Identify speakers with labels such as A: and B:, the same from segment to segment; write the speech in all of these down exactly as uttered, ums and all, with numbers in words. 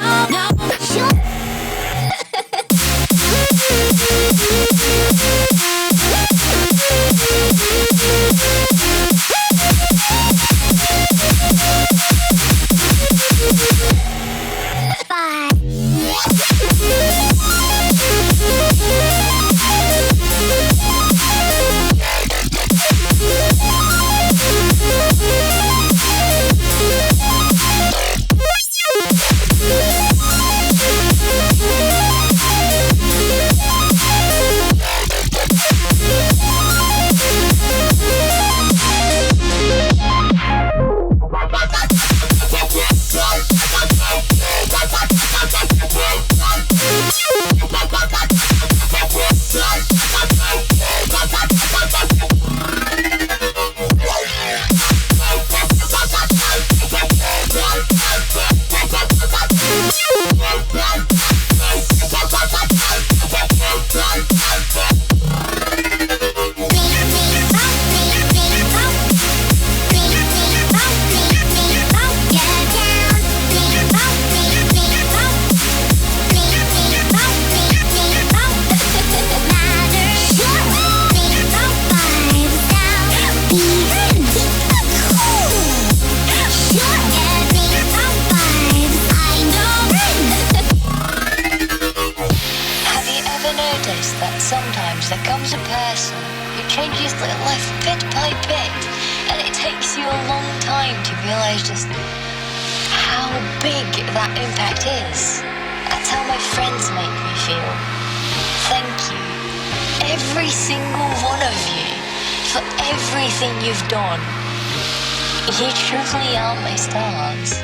A: That sometimes there comes a person who changes their life bit by bit, and it takes you a long time to realise just how big that impact is. That's how my friends make me feel. Thank you, every single one of you, for everything you've done. You truly are my stars.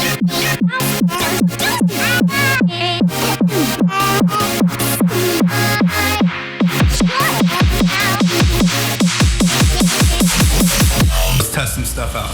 B: Let's test some stuff out.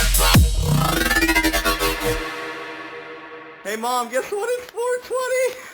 B: Hey Mom, guess what? It's four twenty!